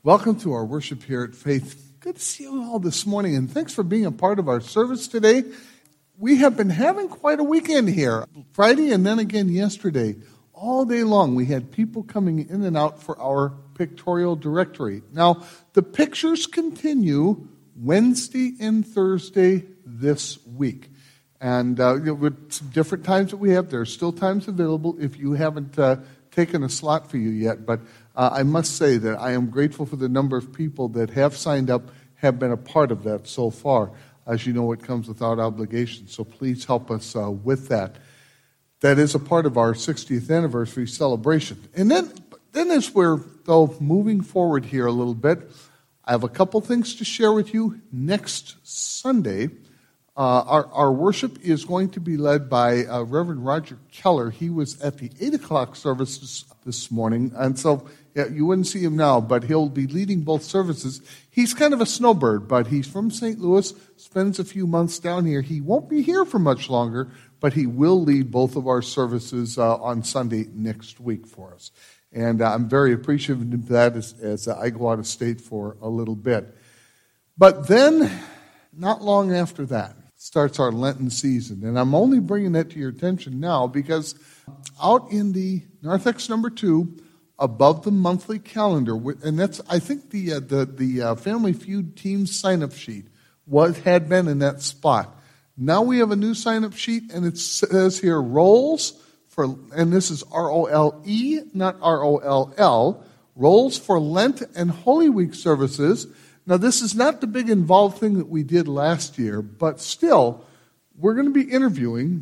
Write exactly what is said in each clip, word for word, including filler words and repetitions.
Welcome to our worship here at Faith. Good to see you all this morning, and thanks for being a part of our service today. We have been having quite a weekend here. Friday and then again yesterday. All day long we had people coming in and out for our pictorial directory. Now, the pictures continue Wednesday and Thursday this week. And uh, with some different times that we have, there are still times available if you haven't uh, taken a slot for you yet. But uh, I must say that I am grateful for the number of people that have signed up, have been a part of that so far. As you know, it comes without obligation, so please help us uh, with that. That is a part of our sixtieth anniversary celebration. And then, then as we're, though, moving forward here a little bit, I have a couple things to share with you. Next Sunday, uh, our, our worship is going to be led by uh, Reverend Roger Keller. He was at the eight o'clock service this, this morning, and so yeah, you wouldn't see him now, but he'll be leading both services. He's kind of a snowbird, but he's from Saint Louis, spends a few months down here. He won't be here for much longer, but he will lead both of our services uh, on Sunday next week for us. And uh, I'm very appreciative of that as, as I go out of state for a little bit. But then, not long after that, starts our Lenten season. And I'm only bringing that to your attention now because out in the narthex number two, above the monthly calendar, and that's, I think, the uh, the the uh, Family Feud team sign-up sheet was had been in that spot. Now we have a new sign-up sheet, and it says here, rolls for, and this is R O L E, not R O L L, rolls for Lent and Holy Week services. Now, this is not the big involved thing that we did last year, but still, we're going to be interviewing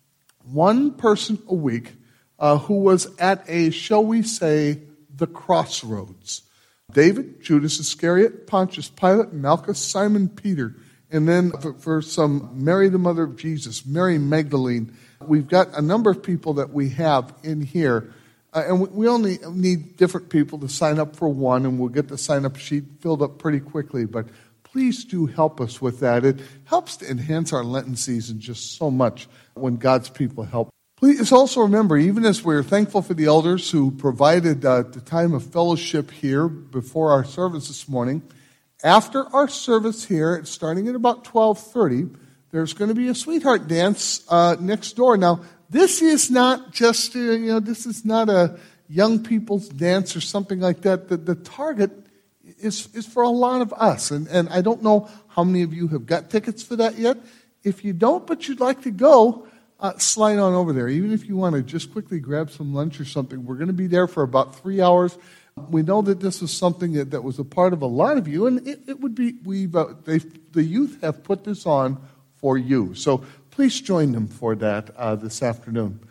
one person a week Uh, who was at a, shall we say, the crossroads. David, Judas Iscariot, Pontius Pilate, Malchus, Simon Peter. And then for, for some, Mary, the mother of Jesus, Mary Magdalene. We've got a number of people that we have in here. Uh, and we, we only need different people to sign up for one, and we'll get the sign-up sheet filled up pretty quickly. But please do help us with that. It helps to enhance our Lenten season just so much when God's people help. Please also remember, even as we're thankful for the elders who provided uh, the time of fellowship here before our service this morning, after our service here, starting at about twelve thirty, there's going to be a sweetheart dance uh, next door. Now, this is not just, uh, you know, this is not a young people's dance or something like that. The, the target is, is for a lot of us. And, and I don't know how many of you have got tickets for that yet. If you don't, but you'd like to go, Uh, slide on over there. Even if you want to just quickly grab some lunch or something, we're going to be there for about three hours. We know that this was something that, that was a part of a lot of you, and it, it would be, we've, uh, they, the youth have put this on for you. So please join them for that uh, this afternoon.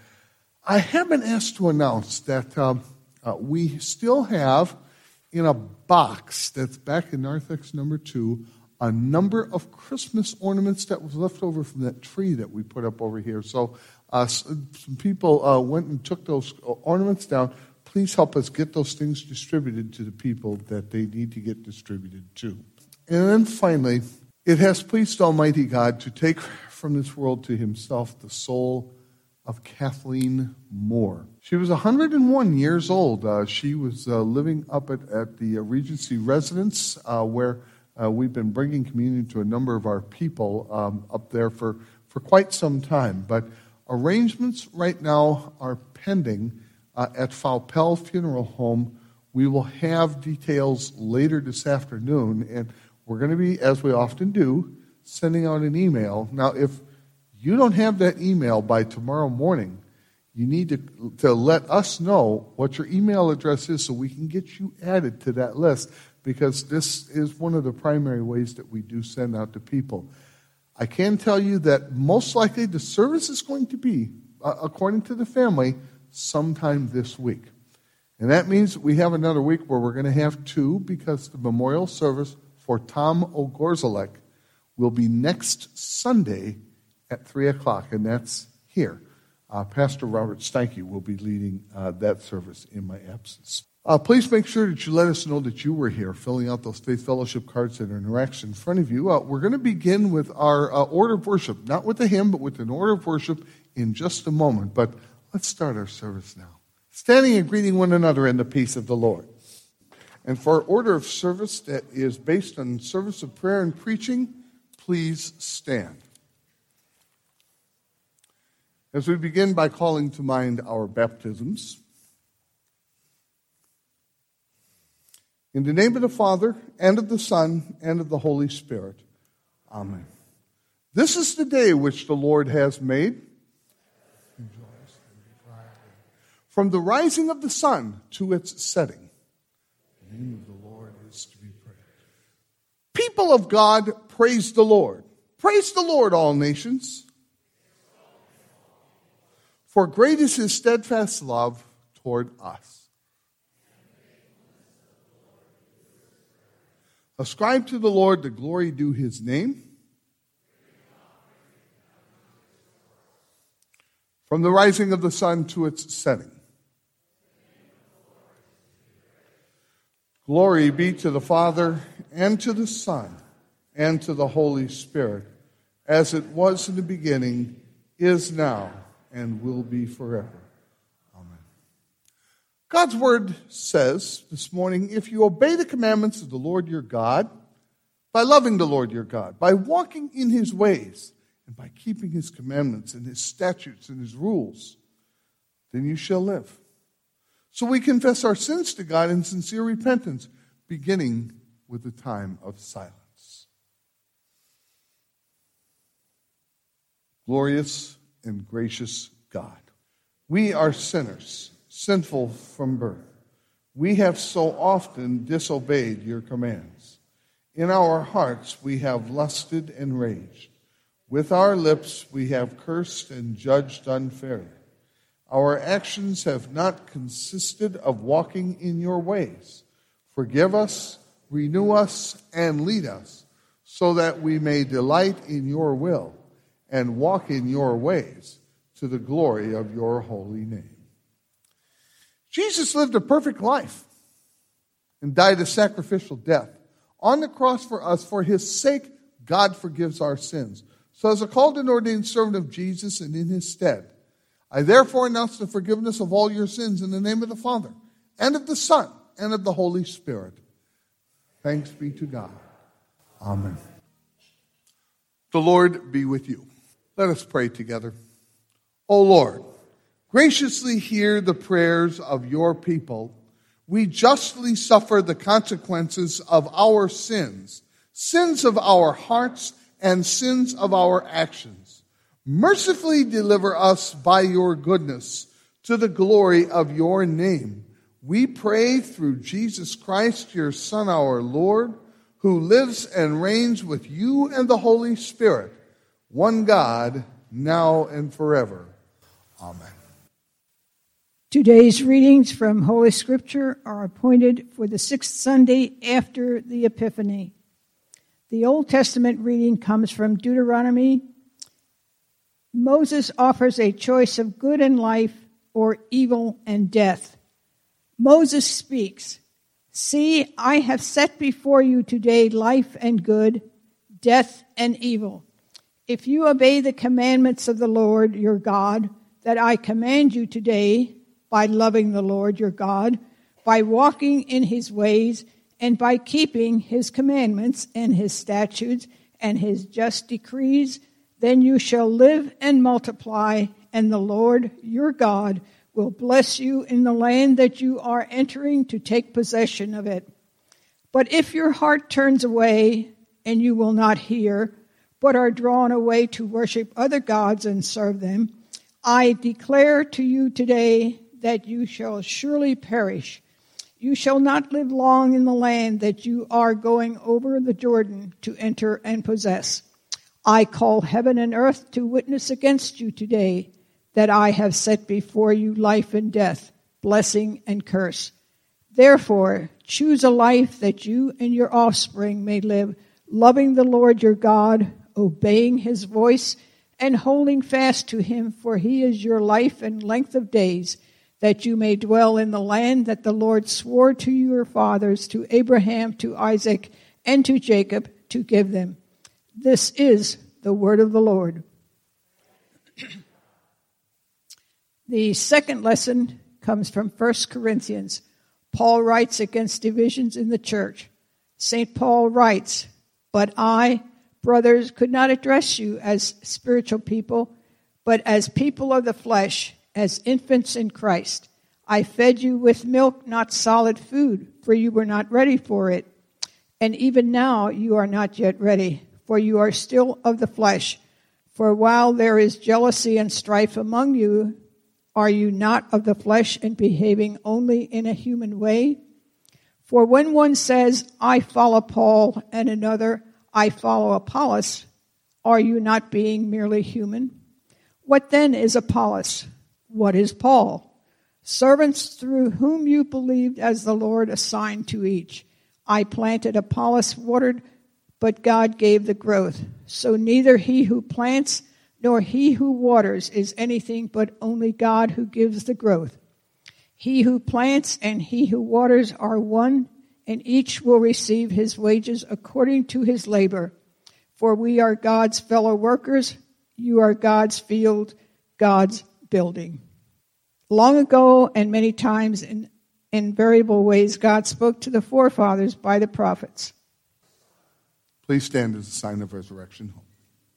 I have been asked to announce that um, uh, we still have in a box that's back in narthex number two, a number of Christmas ornaments that was left over from that tree that we put up over here. So uh, some people uh, went and took those ornaments down. Please help us get those things distributed to the people that they need to get distributed to. And then finally, it has pleased Almighty God to take from this world to himself the soul of Kathleen Moore. She was one hundred one years old. Uh, she was uh, living up at, at the Regency residence uh, where Uh, we've been bringing communion to a number of our people um, up there for, for quite some time. But arrangements right now are pending uh, at Faupel Funeral Home. We will have details later this afternoon, and we're going to be, as we often do, sending out an email. Now, if you don't have that email by tomorrow morning, you need to, to let us know what your email address is so we can get you added to that list, because this is one of the primary ways that we do send out to people. I can tell you that most likely the service is going to be, uh, according to the family, sometime this week. And that means we have another week where we're going to have two, because the memorial service for Tom O'Gorzalek will be next Sunday at three o'clock, and that's here. Uh, Pastor Robert Steinke will be leading uh, that service in my absence. Uh, please make sure that you let us know that you were here, filling out those Faith Fellowship cards that are next in front of you. Uh, we're going to begin with our uh, order of worship, not with a hymn, but with an order of worship in just a moment. But let's start our service now. Standing and greeting one another in the peace of the Lord. And for our order of service that is based on service of prayer and preaching, please stand. As we begin by calling to mind our baptisms, in the name of the Father, and of the Son, and of the Holy Spirit. Amen. This is the day which the Lord has made. Rejoice and be glad. From the rising of the sun to its setting, the name of the Lord is to be praised. People of God, praise the Lord. Praise the Lord, all nations. For great is his steadfast love toward us. Ascribe to the Lord the glory due his name. From the rising of the sun to its setting. Glory be to the Father, and to the Son, and to the Holy Spirit, as it was in the beginning, is now, and will be forever. Amen. God's word says this morning, if you obey the commandments of the Lord your God, by loving the Lord your God, by walking in his ways, and by keeping his commandments and his statutes and his rules, then you shall live. So we confess our sins to God in sincere repentance, beginning with the time of silence. Glorious and gracious God, we are sinners, sinful from birth. We have so often disobeyed your commands. In our hearts we have lusted and raged. With our lips we have cursed and judged unfairly. Our actions have not consisted of walking in your ways. Forgive us, renew us, and lead us, so that we may delight in your will and walk in your ways to the glory of your holy name. Jesus lived a perfect life and died a sacrificial death on the cross for us. For his sake, God forgives our sins. So as a called and ordained servant of Jesus and in his stead, I therefore announce the forgiveness of all your sins in the name of the Father, and of the Son, and of the Holy Spirit. Thanks be to God. Amen. The Lord be with you. Let us pray together. O Lord, graciously hear the prayers of your people. We justly suffer the consequences of our sins, sins of our hearts, and sins of our actions. Mercifully deliver us by your goodness to the glory of your name. We pray through Jesus Christ, your Son, our Lord, who lives and reigns with you and the Holy Spirit, one God, now and forever. Amen. Today's readings from Holy Scripture are appointed for the sixth Sunday after the Epiphany. The Old Testament reading comes from Deuteronomy. Moses offers a choice of good and life or evil and death. Moses speaks, "See, I have set before you today life and good, death and evil. If you obey the commandments of the Lord your God that I command you today, by loving the Lord your God, by walking in his ways, and by keeping his commandments and his statutes and his just decrees, then you shall live and multiply, and the Lord your God will bless you in the land that you are entering to take possession of it. But if your heart turns away, and you will not hear, but are drawn away to worship other gods and serve them, I declare to you today that you shall surely perish. You shall not live long in the land that you are going over the Jordan to enter and possess. I call heaven and earth to witness against you today that I have set before you life and death, blessing and curse. Therefore, choose a life that you and your offspring may live, loving the Lord your God, obeying his voice, and holding fast to him, for he is your life and length of days, that you may dwell in the land that the Lord swore to your fathers, to Abraham, to Isaac, and to Jacob, to give them. This is the word of the Lord." The second lesson comes from First Corinthians. Paul writes against divisions in the church. Saint Paul writes, "But I, brothers, could not address you as spiritual people, but as people of the flesh, as infants in Christ. I fed you with milk, not solid food, for you were not ready for it. And even now you are not yet ready, for you are still of the flesh. For while there is jealousy and strife among you, are you not of the flesh and behaving only in a human way? For when one says, 'I follow Paul,' and another, 'I follow Apollos,' are you not being merely human? What then is Apollos? What is Paul? Servants through whom you believed as the Lord assigned to each. I planted, Apollos watered, but God gave the growth. So neither he who plants nor he who waters is anything but only God who gives the growth. He who plants and he who waters are one, and each will receive his wages according to his labor. For we are God's fellow workers. You are God's field, God's building." Long ago and many times in, in variable ways, God spoke to the forefathers by the prophets. Please stand as a sign of resurrection hope.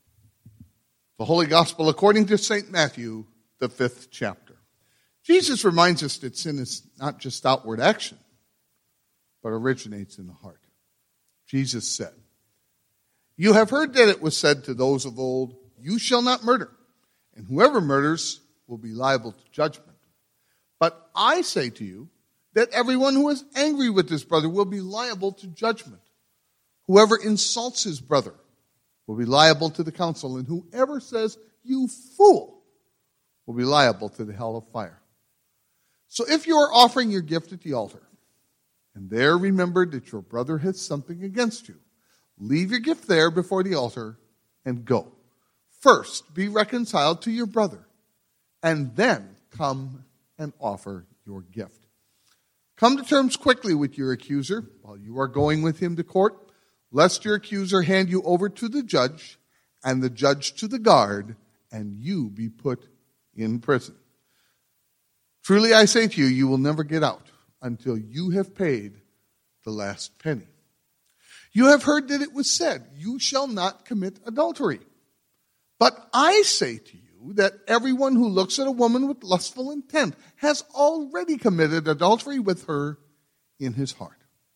The Holy Gospel according to Saint Matthew, the fifth chapter. Jesus reminds us that sin is not just outward action, but originates in the heart. Jesus said, "You have heard that it was said to those of old, 'You shall not murder, and whoever murders will be liable to judgment.' But I say to you that everyone who is angry with his brother will be liable to judgment. Whoever insults his brother will be liable to the council, and whoever says, 'You fool,' will be liable to the hell of fire. So if you are offering your gift at the altar, and there remember that your brother has something against you, leave your gift there before the altar and go. First be reconciled to your brother, and then come and offer your gift. Come to terms quickly with your accuser while you are going with him to court, lest your accuser hand you over to the judge, and the judge to the guard, and you be put in prison. Truly I say to you, you will never get out until you have paid the last penny. You have heard that it was said, 'You shall not commit adultery.' But I say to you that everyone who looks at a woman with lustful intent has already committed adultery with her in his heart.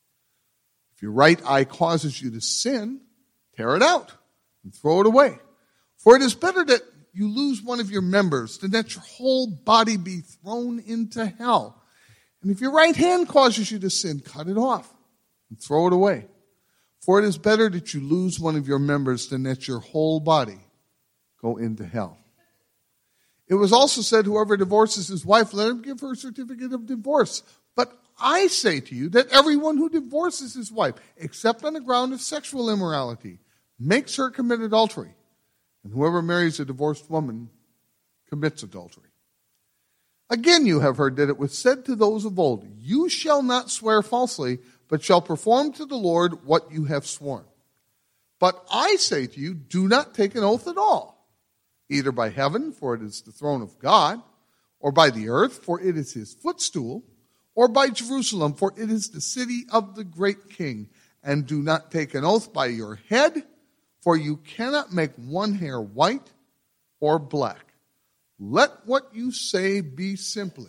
If your right eye causes you to sin, tear it out and throw it away. For it is better that you lose one of your members than that your whole body be thrown into hell. And if your right hand causes you to sin, cut it off and throw it away. For it is better that you lose one of your members than that your whole body go into hell. It was also said, whoever divorces his wife, let him give her a certificate of divorce. But I say to you that everyone who divorces his wife, except on the ground of sexual immorality, makes her commit adultery. And whoever marries a divorced woman commits adultery. Again, you have heard that it was said to those of old, 'You shall not swear falsely, but shall perform to the Lord what you have sworn.' But I say to you, do not take an oath at all, either by heaven, for it is the throne of God, or by the earth, for it is his footstool, or by Jerusalem, for it is the city of the great king. And do not take an oath by your head, for you cannot make one hair white or black. Let what you say be simply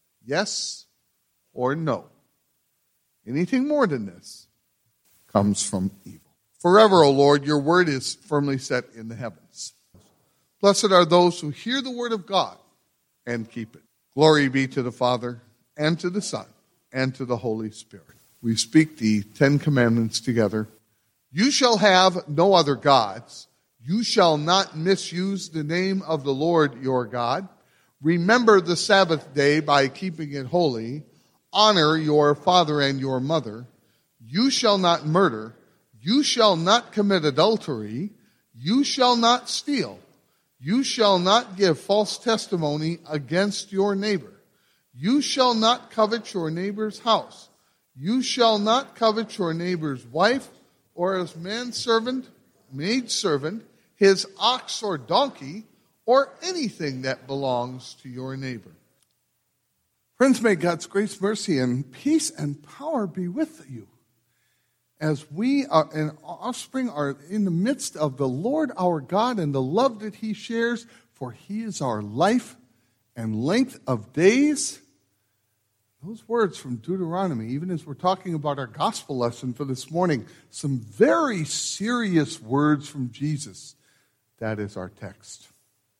yes or no. Anything more than this comes from evil. Forever, O Lord, your word is firmly set in the heavens. Blessed are those who hear the word of God and keep it. Glory be to the Father, and to the Son, and to the Holy Spirit. We speak the Ten Commandments together. You shall have no other gods. You shall not misuse the name of the Lord your God. Remember the Sabbath day by keeping it holy. Honor your father and your mother. You shall not murder. You shall not commit adultery. You shall not steal. You shall not give false testimony against your neighbor. You shall not covet your neighbor's house. You shall not covet your neighbor's wife, or his manservant, maidservant, his ox or donkey, or anything that belongs to your neighbor. Friends, may God's grace, mercy, and peace and power be with you as we are, and offspring are in the midst of the Lord our God and the love that He shares, for He is our life and length of days. Those words from Deuteronomy, even as we're talking about our gospel lesson for this morning, some very serious words from Jesus. That is our text.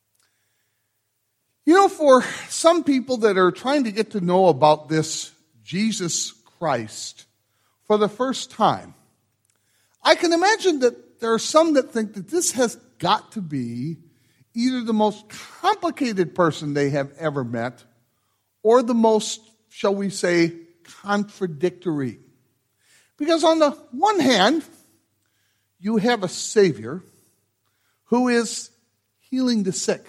You know, for some people that are trying to get to know about this Jesus Christ for the first time, I can imagine that there are some that think that this has got to be either the most complicated person they have ever met or the most, shall we say, contradictory. Because on the one hand, you have a Savior who is healing the sick.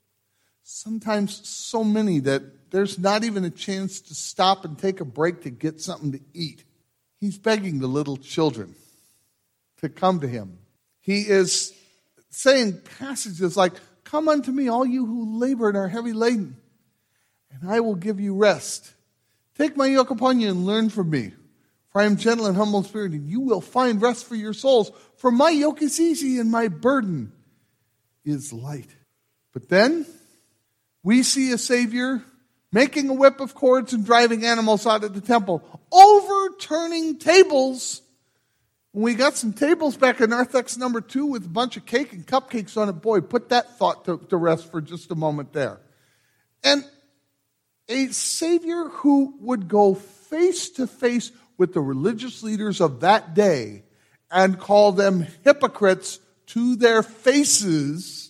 Sometimes so many that there's not even a chance to stop and take a break to get something to eat. He's begging the little children to come to Him. He is saying passages like, "Come unto me, all you who labor and are heavy laden, and I will give you rest. Take my yoke upon you and learn from me, for I am gentle and humble in spirit, and you will find rest for your souls. For my yoke is easy and my burden is light." But then we see a Savior making a whip of cords and driving animals out of the temple, overturning tables. We got some tables back in Narthex number two with a bunch of cake and cupcakes on it. Boy, put that thought to, to rest for just a moment there. And a Savior who would go face to face with the religious leaders of that day and call them hypocrites to their faces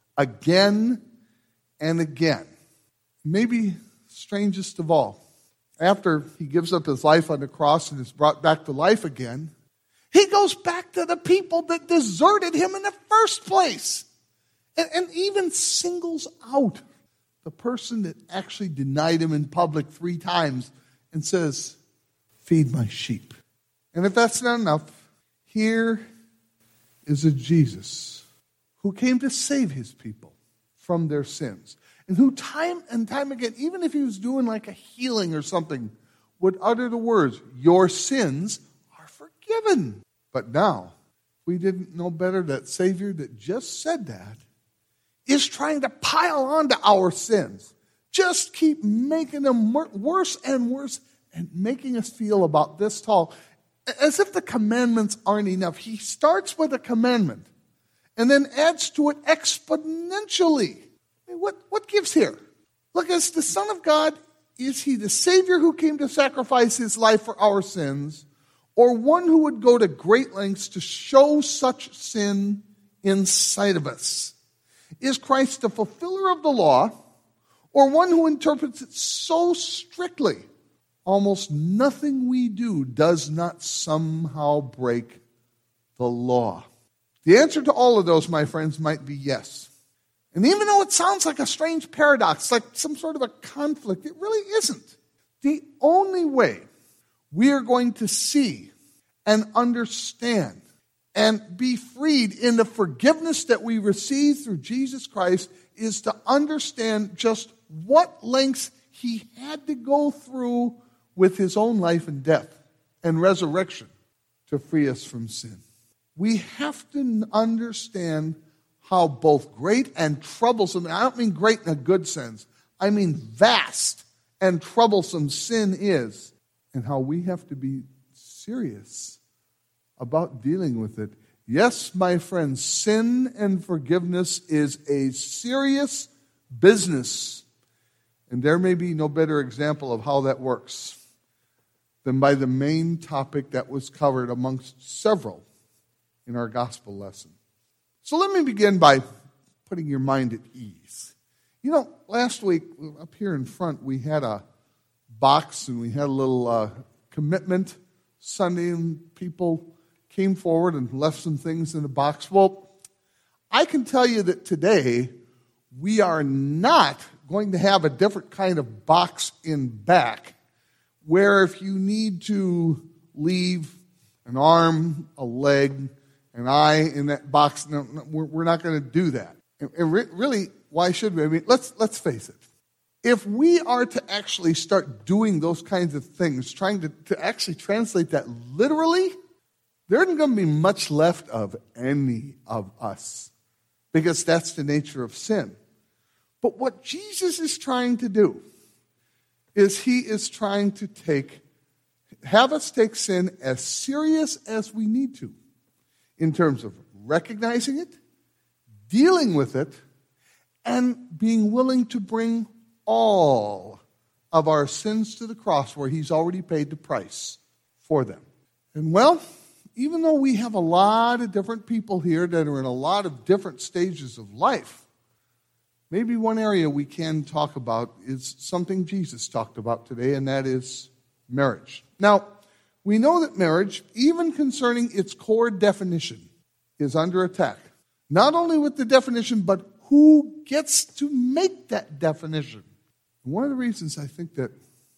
again and again. Maybe strangest of all, after He gives up His life on the cross and is brought back to life again, He goes back to the people that deserted Him in the first place. And, and even singles out the person that actually denied Him in public three times and says, "Feed my sheep." And if that's not enough, here is a Jesus who came to save His people from their sins. And who time and time again, even if He was doing like a healing or something, would utter the words, "Your sins are forgiven." But now, we didn't know better, that Savior that just said that is trying to pile onto our sins. Just keep making them worse and worse and making us feel about this tall. As if the commandments aren't enough. He starts with a commandment and then adds to it exponentially. What, what gives here? Look, as the Son of God, is He the Savior who came to sacrifice His life for our sins, or one who would go to great lengths to show such sin inside of us? Is Christ the fulfiller of the law, or one who interprets it so strictly almost nothing we do does not somehow break the law? The answer to all of those, my friends, might be yes. And even though it sounds like a strange paradox, like some sort of a conflict, it really isn't. The only way we are going to see and understand and be freed in the forgiveness that we receive through Jesus Christ is to understand just what lengths He had to go through with His own life and death and resurrection to free us from sin. We have to understand how both great and troublesome, and I don't mean great in a good sense, I mean vast and troublesome sin is, and how we have to be serious about dealing with it. Yes, my friends, sin and forgiveness is a serious business, and there may be no better example of how that works than by the main topic that was covered amongst several in our gospel lesson. So let me begin by putting your mind at ease. You know, last week up here in front we had a box and we had a little uh, commitment Sunday, and people came forward and left some things in the box. Well, I can tell you that today we are not going to have a different kind of box in back where if you need to leave an arm, a leg, an eye in that box, no, no, we're, we're not going to do that. And, and re- really, why should we? I mean, let's let's face it. If we are to actually start doing those kinds of things, trying to, to actually translate that literally, there isn't going to be much left of any of us, because that's the nature of sin. But what Jesus is trying to do is he is trying to take, have us take sin as serious as we need to in terms of recognizing it, dealing with it, and being willing to bring all of our sins to the cross where he's already paid the price for them. And well, even though we have a lot of different people here that are in a lot of different stages of life, maybe one area we can talk about is something Jesus talked about today, and that is marriage. Now, we know that marriage, even concerning its core definition, is under attack. Not only with the definition, but who gets to make that definition. And one of the reasons I think that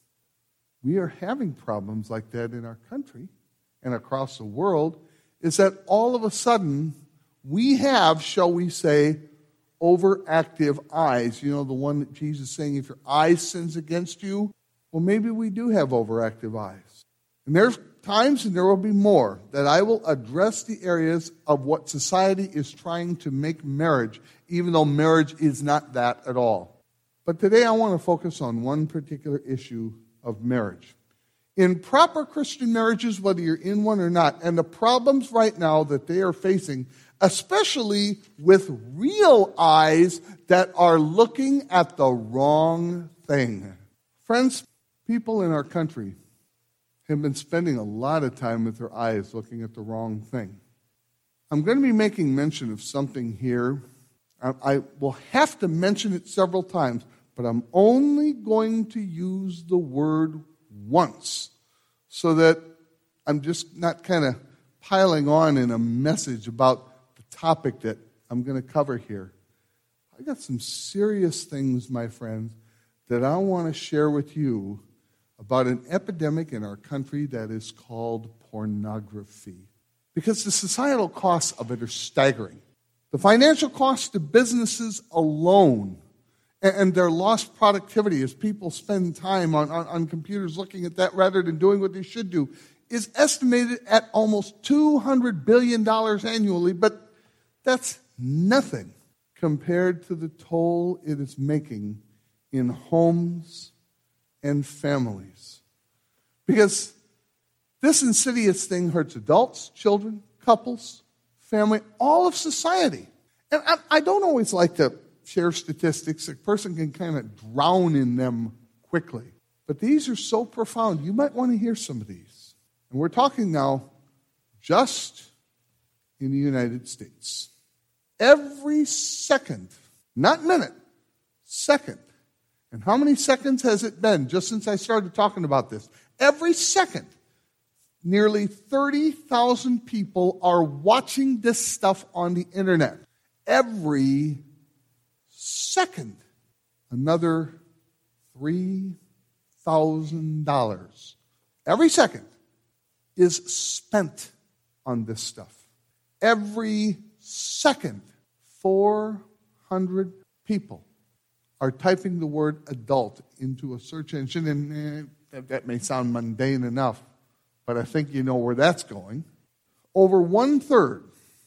we are having problems like that in our country and across the world is that all of a sudden we have, shall we say, overactive eyes. You know, the one that Jesus is saying, if your eye sins against you, well, maybe we do have overactive eyes. And there's times, and there will be more, that I will address the areas of what society is trying to make marriage, even though marriage is not that at all. But today I want to focus on one particular issue of marriage. In proper Christian marriages, whether you're in one or not, and the problems right now that they are facing, especially with real eyes that are looking at the wrong thing. Friends, people in our country have been spending a lot of time with their eyes looking at the wrong thing. I'm going to be making mention of something here. I, I will have to mention it several times, but I'm only going to use the word once so that I'm just not kind of piling on in a message about the topic that I'm going to cover here. I got some serious things, my friends, that I want to share with you about an epidemic in our country that is called pornography. Because the societal costs of it are staggering. The financial costs to businesses alone and their lost productivity as people spend time on, on, on computers looking at that rather than doing what they should do is estimated at almost two hundred billion dollars annually, but that's nothing compared to the toll it is making in homes and families. Because this insidious thing hurts adults, children, couples, family, all of society. And I, I don't always like to share statistics. A person can kind of drown in them quickly. But these are so profound. You might want to hear some of these. And we're talking now just in the United States. Every second, not minute, second. And how many seconds has it been just since I started talking about this? Every second, nearly thirty thousand people are watching this stuff on the internet. Every second, another three thousand dollars. Every second is spent on this stuff. Every second, four hundred people are typing the word adult into a search engine, and eh, that, that may sound mundane enough, but I think you know where that's going. Over one-third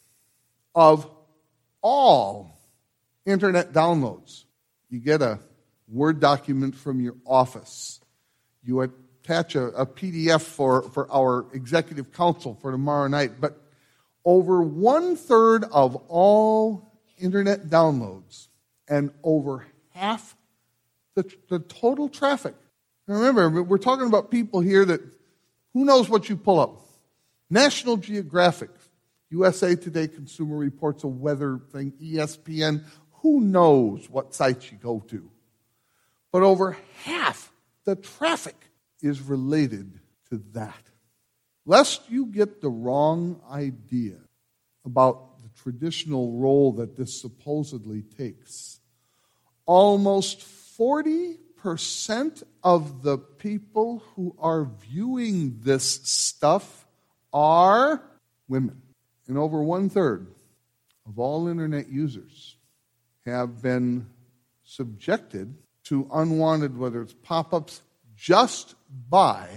of all internet downloads. You get a Word document from your office. You attach a, a P D F for, for our executive council for tomorrow night, but over one-third of all internet downloads and over half the, the total traffic. Now remember, we're talking about people here that, who knows what you pull up? National Geographic, U S A Today, Consumer Reports, a weather thing, E S P N, who knows what sites you go to. But over half the traffic is related to that. Lest you get the wrong idea about the traditional role that this supposedly takes, almost forty percent of the people who are viewing this stuff are women. And over one-third of all internet users have been subjected to unwanted, whether it's pop-ups, just by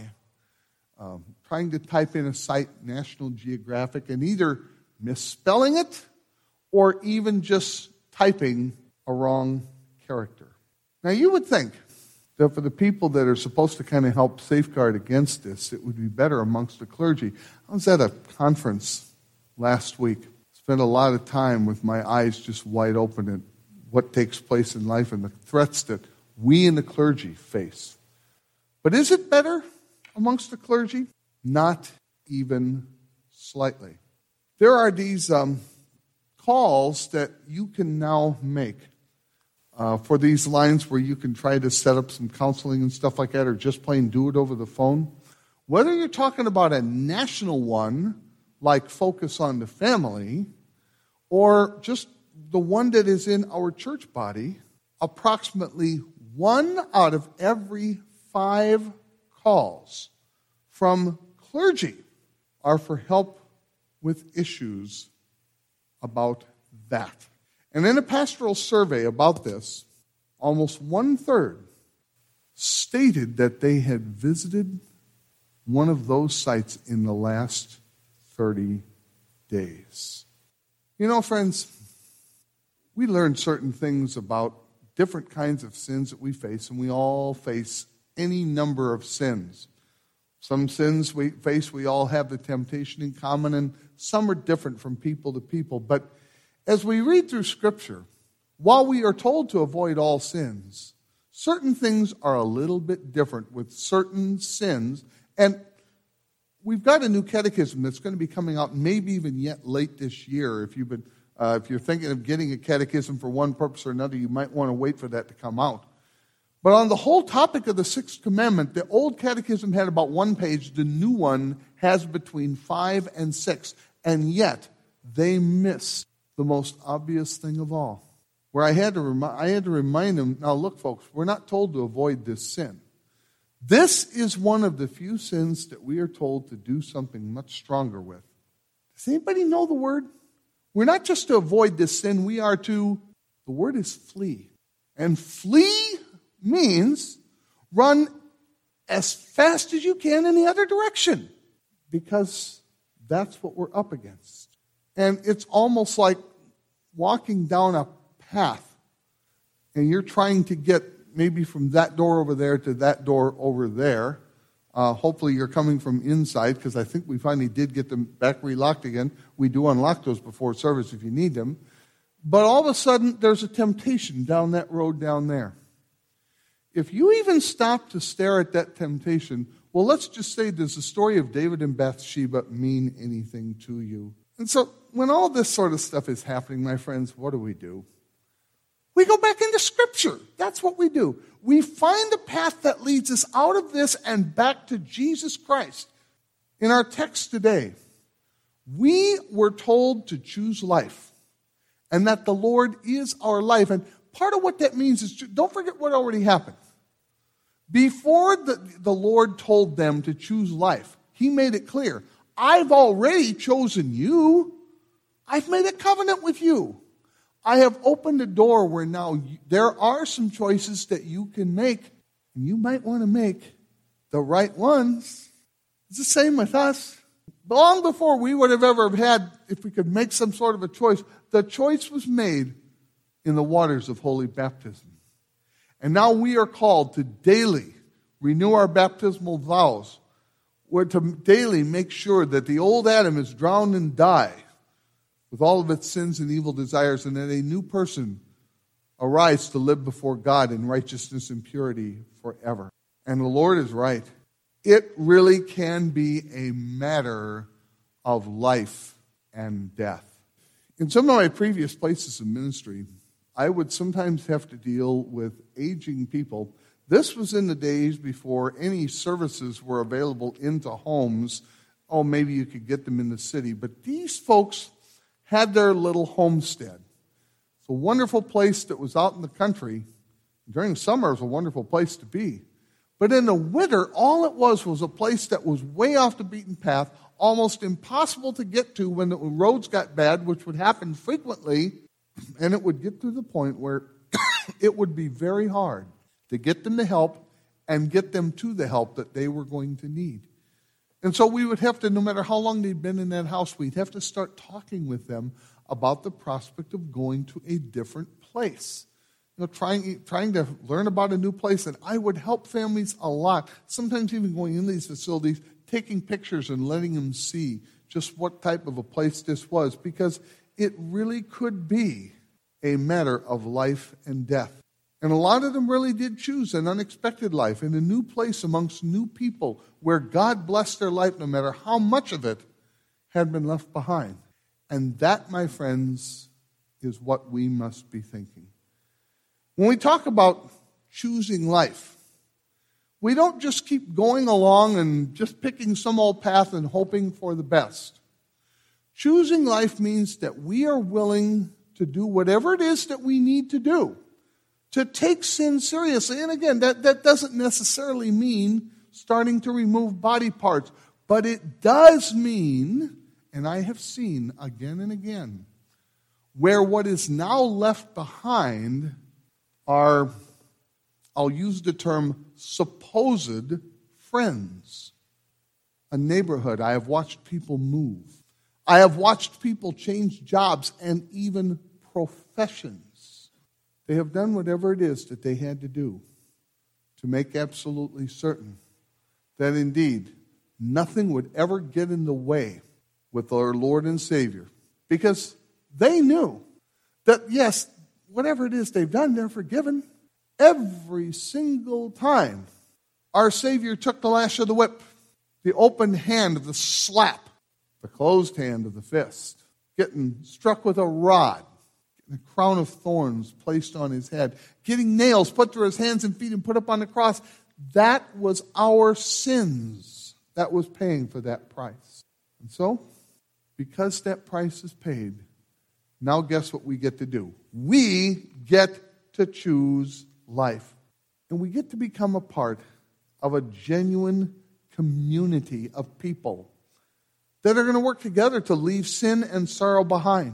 um, trying to type in a site, National Geographic, and either misspelling it or even just typing a wrong character. Now, you would think that for the people that are supposed to kind of help safeguard against this, it would be better amongst the clergy. I was at a conference last week. Spent a lot of time with my eyes just wide open at what takes place in life and the threats that we in the clergy face. But is it better amongst the clergy? Not even slightly. There are these um, calls that you can now make uh, for these lines where you can try to set up some counseling and stuff like that, or just plain do it over the phone. Whether you're talking about a national one, like Focus on the Family, or just the one that is in our church body, approximately one out of every five calls from clergy are for help with issues about that. And in a pastoral survey about this, almost one-third stated that they had visited one of those sites in the last thirty days. You know, friends, we learn certain things about different kinds of sins that we face, and we all face any number of sins. Some sins we face, we all have the temptation in common, and some are different from people to people. But as we read through Scripture, while we are told to avoid all sins, certain things are a little bit different with certain sins. And we've got a new catechism that's going to be coming out maybe even yet late this year. If you've been, uh, if you're thinking of getting a catechism for one purpose or another, you might want to wait for that to come out. But on the whole topic of the Sixth Commandment, the old catechism had about one page. The new one has between five and six. And yet, they missed the most obvious thing of all. Where I had to remi- I had to remind them, now look, folks, we're not told to avoid this sin. This is one of the few sins that we are told to do something much stronger with. Does anybody know the word? We're not just to avoid this sin, we are to, the word is flee. And flee means run as fast as you can in the other direction, because that's what we're up against. And it's almost like walking down a path, and you're trying to get maybe from that door over there to that door over there. Uh, hopefully you're coming from inside, because I think we finally did get them back relocked again. We do unlock those before service if you need them. But all of a sudden, there's a temptation down that road down there. If you even stop to stare at that temptation, well, let's just say, does the story of David and Bathsheba mean anything to you? And so when all this sort of stuff is happening, my friends, what do we do? We go back into Scripture. That's what we do. We find the path that leads us out of this and back to Jesus Christ. In our text today, we were told to choose life, and that the Lord is our life. And part of what that means is, don't forget what already happened. Before the, the Lord told them to choose life, He made it clear, I've already chosen you. I've made a covenant with you. I have opened a door where now you, there are some choices that you can make, and you might want to make the right ones. It's the same with us. Long before we would have ever had, if we could make some sort of a choice, the choice was made in the waters of holy baptism. And now we are called to daily renew our baptismal vows. We're to daily make sure that the old Adam is drowned and die with all of its sins and evil desires, and that a new person arise to live before God in righteousness and purity forever. And the Lord is right. It really can be a matter of life and death. In some of my previous places of ministry, I would sometimes have to deal with aging people. This was in the days before any services were available into homes. Oh, maybe you could get them in the city. But these folks had their little homestead. It's a wonderful place that was out in the country. During summer, it was a wonderful place to be. But in the winter, all it was was a place that was way off the beaten path, almost impossible to get to when the roads got bad, which would happen frequently, and it would get to the point where it would be very hard to get them the help and get them to the help that they were going to need. And so we would have to, no matter how long they'd been in that house, we'd have to start talking with them about the prospect of going to a different place. You know, trying, trying to learn about a new place. And I would help families a lot, sometimes even going in these facilities, taking pictures and letting them see just what type of a place this was, because it really could be a matter of life and death. And a lot of them really did choose an unexpected life in a new place amongst new people where God blessed their life no matter how much of it had been left behind. And that, my friends, is what we must be thinking. When we talk about choosing life, we don't just keep going along and just picking some old path and hoping for the best. Choosing life means that we are willing to do whatever it is that we need to do to take sin seriously. And again, that, that doesn't necessarily mean starting to remove body parts, but it does mean, and I have seen again and again, where what is now left behind are, I'll use the term, supposed friends. A neighborhood, I have watched people move. I have watched people change jobs and even professions. They have done whatever it is that they had to do to make absolutely certain that indeed nothing would ever get in the way with our Lord and Savior. Because they knew that, yes, whatever it is they've done, they're forgiven. Every single time our Savior took the lash of the whip, the open hand of the slap, the closed hand of the fist, getting struck with a rod, getting a crown of thorns placed on his head, getting nails put through his hands and feet and put up on the cross. That was our sins. That was paying for that price. And so, because that price is paid, now guess what we get to do? We get to choose life. And we get to become a part of a genuine community of people that are going to work together to leave sin and sorrow behind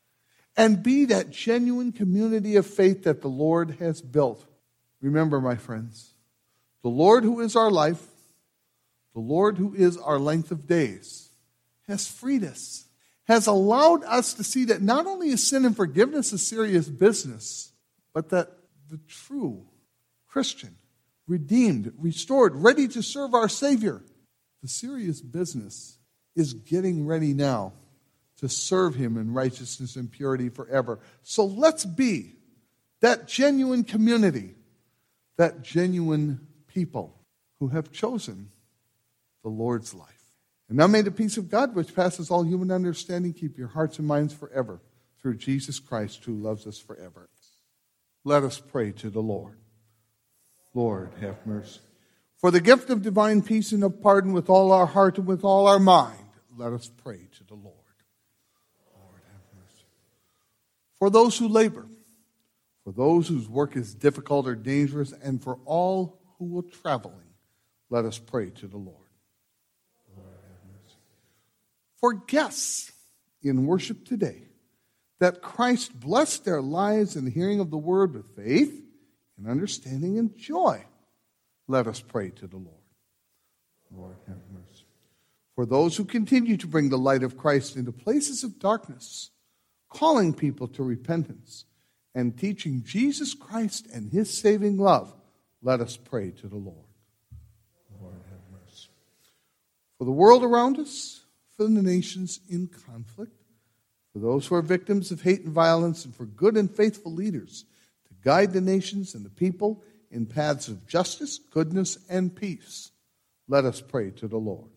and be that genuine community of faith that the Lord has built. Remember, my friends, the Lord who is our life, the Lord who is our length of days, has freed us, has allowed us to see that not only is sin and forgiveness a serious business, but that the true Christian, redeemed, restored, ready to serve our Savior, the serious business is getting ready now to serve Him in righteousness and purity forever. So let's be that genuine community, that genuine people who have chosen the Lord's life. And now may the peace of God, which passes all human understanding, keep your hearts and minds forever through Jesus Christ, who loves us forever. Let us pray to the Lord. Lord, have mercy. For the gift of divine peace and of pardon with all our heart and with all our mind, let us pray to the Lord. Lord, have mercy. For those who labor, for those whose work is difficult or dangerous, and for all who are traveling, let us pray to the Lord. Lord, have mercy. For guests in worship today, that Christ bless their lives in the hearing of the word with faith and understanding and joy, let us pray to the Lord. Lord, have mercy. For those who continue to bring the light of Christ into places of darkness, calling people to repentance and teaching Jesus Christ and His saving love, let us pray to the Lord. Lord, have mercy. For the world around us, for the nations in conflict, for those who are victims of hate and violence, and for good and faithful leaders to guide the nations and the people in paths of justice, goodness, and peace, let us pray to the Lord.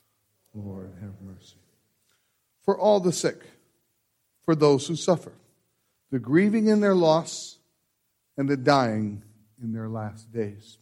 Lord, have mercy. For all the sick, for those who suffer, the grieving in their loss, and the dying in their last days.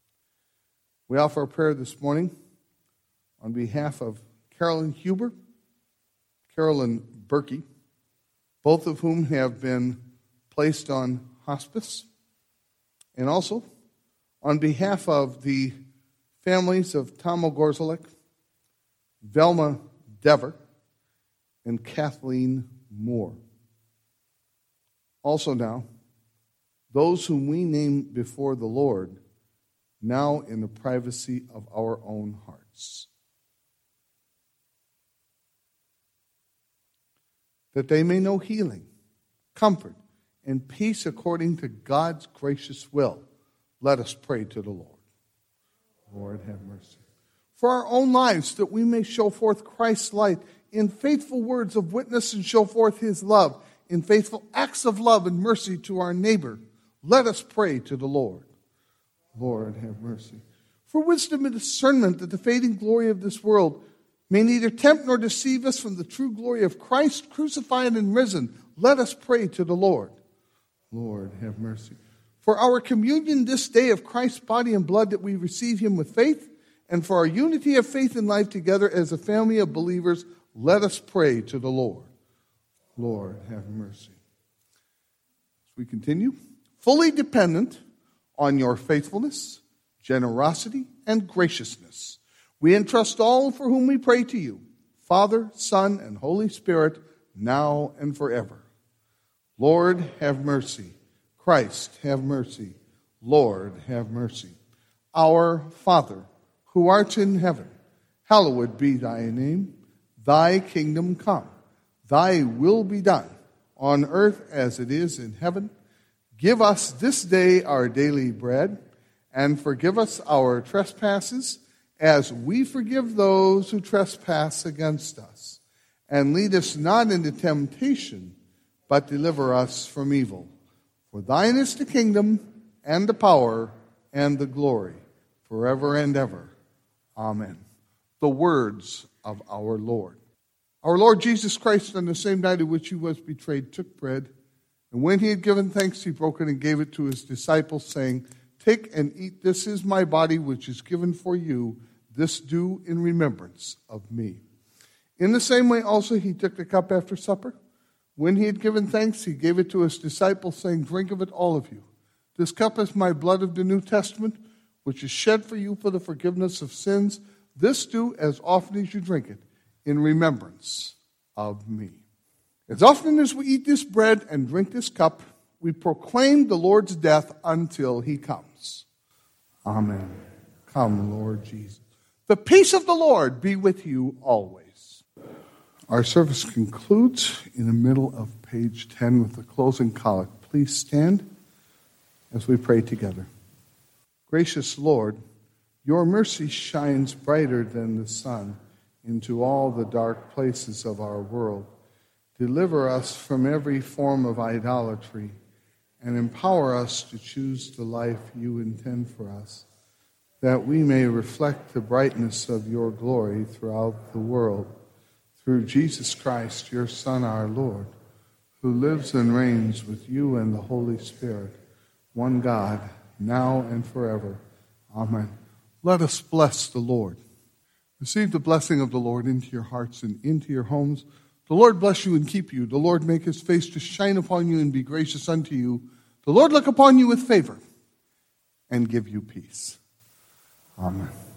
We offer a prayer this morning on behalf of Carolyn Huber, Carolyn Berkey, both of whom have been placed on hospice, and also on behalf of the families of Tomo Gorzalek, Velma Dever, and Kathleen Moore. Also now, those whom we name before the Lord, now in the privacy of our own hearts. That they may know healing, comfort, and peace according to God's gracious will. Let us pray to the Lord. Lord, have mercy. For our own lives, that we may show forth Christ's light in faithful words of witness and show forth his love, in faithful acts of love and mercy to our neighbor. Let us pray to the Lord. Lord, have mercy. For wisdom and discernment, that the fading glory of this world may neither tempt nor deceive us from the true glory of Christ, crucified and risen. Let us pray to the Lord. Lord, have mercy. For our communion this day of Christ's body and blood, that we receive him with faith, and for our unity of faith and life together as a family of believers, let us pray to the Lord. Lord, have mercy. As we continue, fully dependent on your faithfulness, generosity, and graciousness, we entrust all for whom we pray to you, Father, Son, and Holy Spirit, now and forever. Lord, have mercy. Christ, have mercy. Lord, have mercy. Our Father, who art in heaven, hallowed be thy name. Thy kingdom come. Thy will be done, on earth as it is in heaven. Give us this day our daily bread, and forgive us our trespasses, as we forgive those who trespass against us. And lead us not into temptation, but deliver us from evil. For thine is the kingdom, and the power, and the glory, forever and ever. Amen. The words of our Lord. Our Lord Jesus Christ, on the same night in which he was betrayed, took bread, and when he had given thanks, he broke it and gave it to his disciples, saying, Take and eat, this is my body, which is given for you. This do in remembrance of me. In the same way also he took the cup after supper. When he had given thanks, he gave it to his disciples, saying, Drink of it, all of you. This cup is my blood of the New Testament, which is shed for you for the forgiveness of sins. This do as often as you drink it, in remembrance of me. As often as we eat this bread and drink this cup, we proclaim the Lord's death until he comes. Amen. Come, Lord Jesus. The peace of the Lord be with you always. Our service concludes in the middle of page ten with the closing collect. Please stand as we pray together. Gracious Lord, your mercy shines brighter than the sun into all the dark places of our world. Deliver us from every form of idolatry and empower us to choose the life you intend for us, that we may reflect the brightness of your glory throughout the world. Through Jesus Christ, your Son, our Lord, who lives and reigns with you and the Holy Spirit, one God, now and forever. Amen. Let us bless the Lord. Receive the blessing of the Lord into your hearts and into your homes. The Lord bless you and keep you. The Lord make his face to shine upon you and be gracious unto you. The Lord look upon you with favor and give you peace. Amen.